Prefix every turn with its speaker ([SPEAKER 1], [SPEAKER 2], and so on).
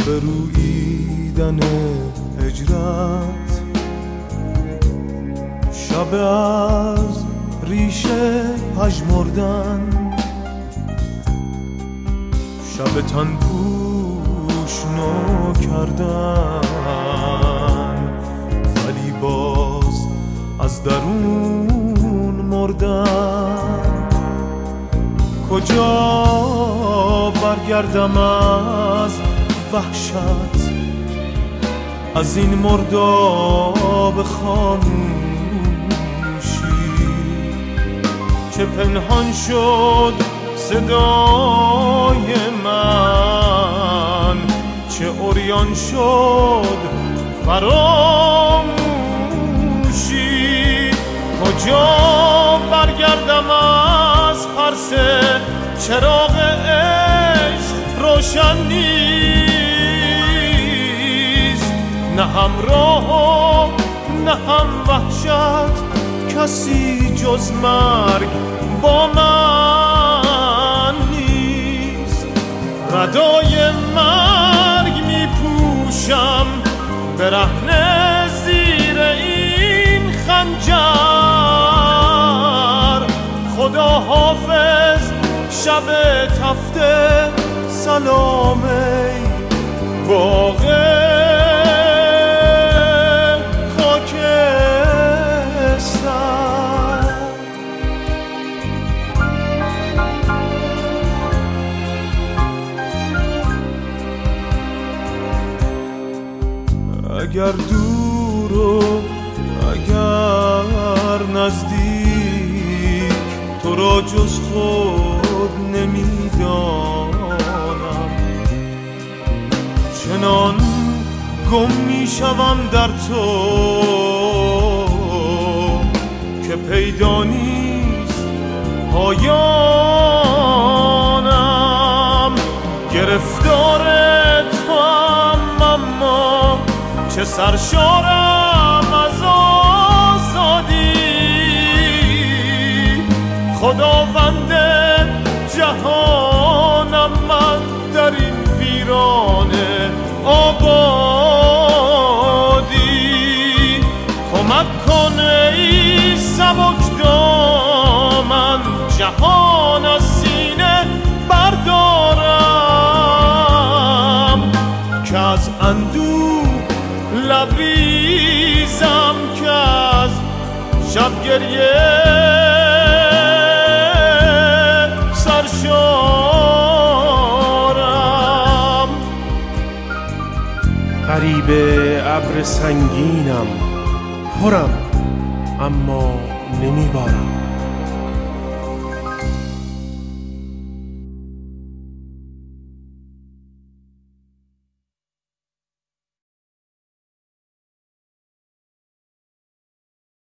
[SPEAKER 1] شب روییدن هجرت، شب از ریشه پژمردن، شب تن پوش نو کردن، ولی باز از درون مردن. کجا برگردم از وحشت، از این مرداب خاموشی که پنهان شد صدای من، چه عریان شد فراموشی. کجا برگردم از پرس چراغ عشق روشن نیست، نه همراه و نه هم وحشت، کسی جز مرگ با من نیست. ردای مرگ می پوشم برهنه زیر این خنجر. خدا حافظ شب تفته، سلام ای باغ خاکستر. اگر دور و اگر نزدیک، تو را جز خود نمیدانم. چنان گم میشوم در تو که پیدا نیست پایانم. گرفتار تو هم اما چه سرشارم از آزادی. خداوند جهانم، من در این ویرانه آبادی. کمک کن ای سبک دامن، جهان از سینه بردارم، که از اندوه لبریزم، که از شب گریه سرشارم.
[SPEAKER 2] غریب ابر سنگینم، پرم اما نمیبارم.